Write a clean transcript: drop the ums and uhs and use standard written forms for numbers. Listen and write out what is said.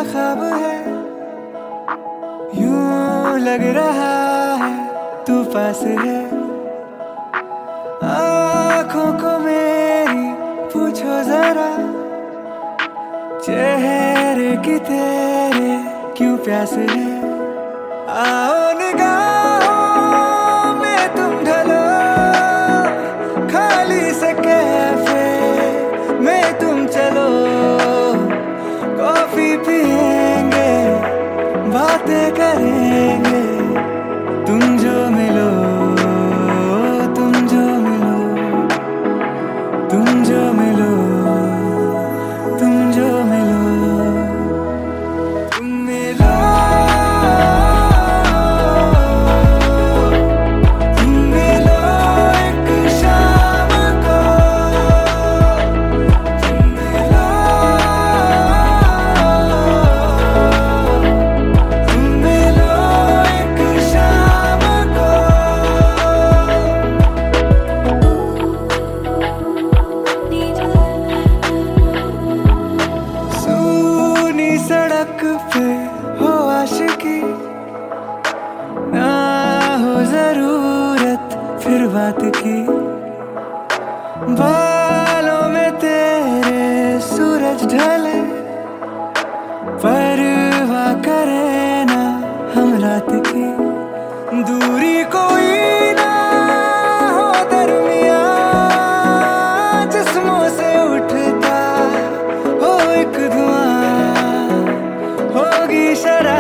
ख्वाब है, यूं लग रहा है तू पास है। आँखों को मेरी पूछो जरा, चेहरे की तेरे क्यों प्यास है। आओ निगाहों में तुम ढलो, खाली से कैफे में तुम चलो। कॉफी पिएंगे, बातें करेंगे, तुम जो मिलो, तुम जो मिलो, तुम जो मिलो, तुम जो मिलो, तुम मिलो, तुम मिलो एक शाम को, तुम मिलो, तुम मिलो एक शाम को। सूनी सड़क पे हो आशिकी, ना हो जरूरत फिर बात की। बालों में तेरे सूरज ढले, परवाह करे ना हम रात की। दूरी कोई ना हो दरमिया, जिस्मों से उठता हो एक धुआं, होगी शराब